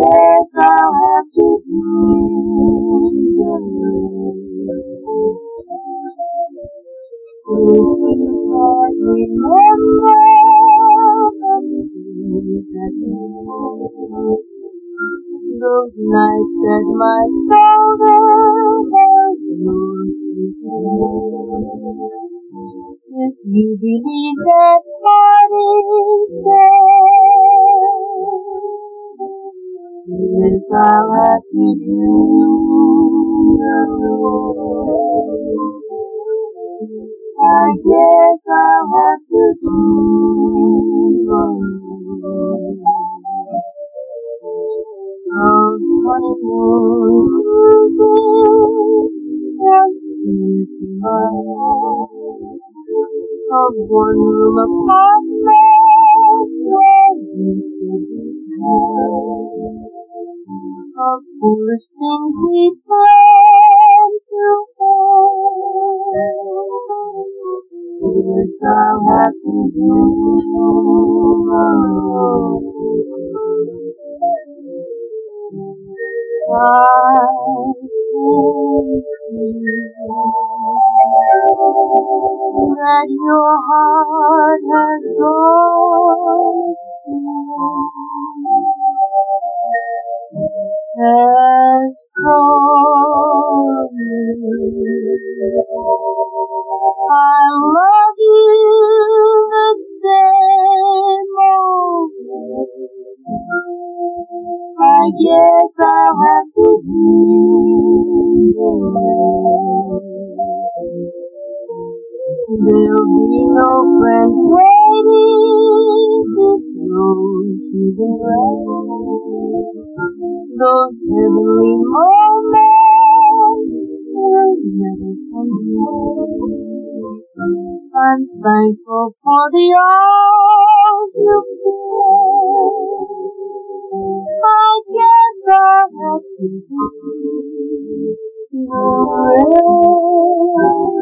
guess I'll have to be if you can't remember those nights that my shoulder was yours. If you believe that heartache says, yes, I'll have to do I guess I'll have to do honeymoon cruises my of one-room apartment where you could be of foolish things we planned to yes, I'll have to do I that your heart has gone has promised I love you the same old I guess I'll have to do there'll be no friends waiting to throw to the right. Those heavenly moments will never come back. I'm thankful for the hours you gave. I guess I'll have to do